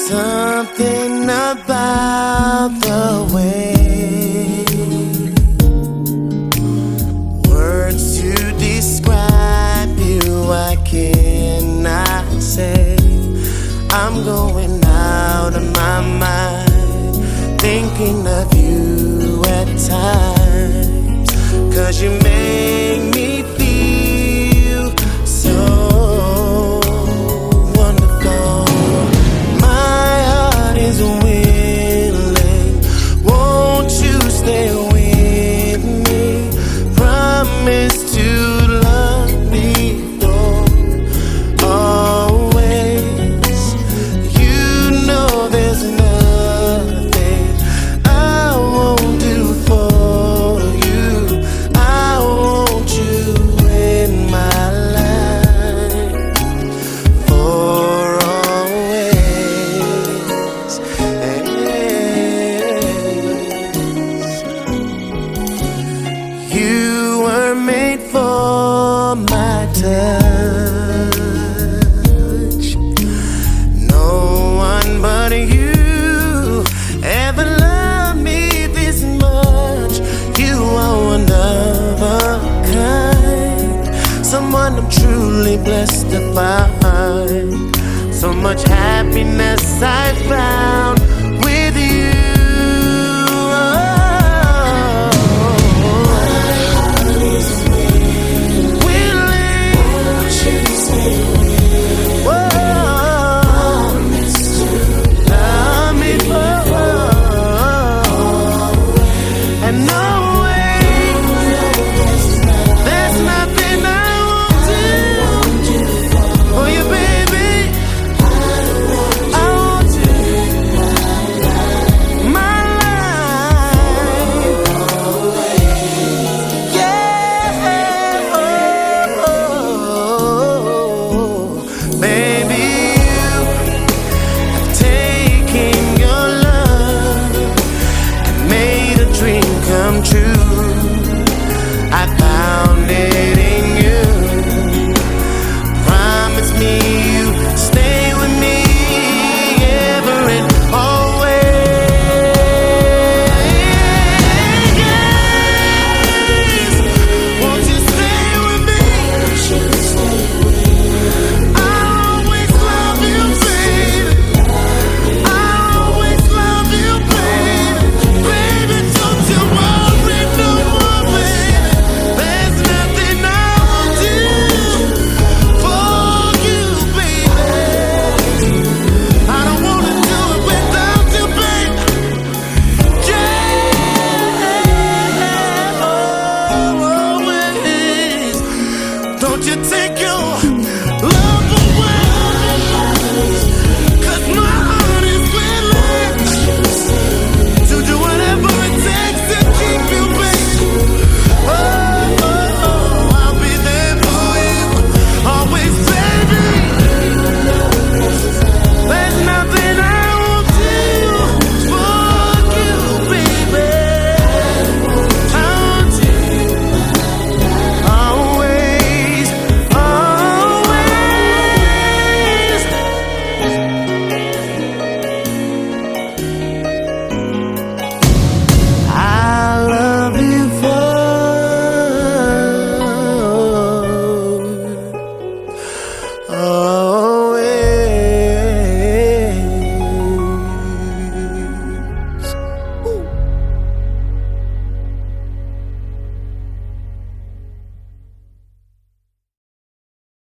Something about the way words to describe you I cannot say. I'm going out of my mind thinking of you at times, 'cause you make me feel so wonderful. My heart is willing, won't you stay with me? Promise to love me though, always. You know there's nothing I won't do for you. I want you in my life for always. You were made for my touch. No one but you ever loved me this much. You are one of a kind, someone I'm truly blessed to find. So much happiness I found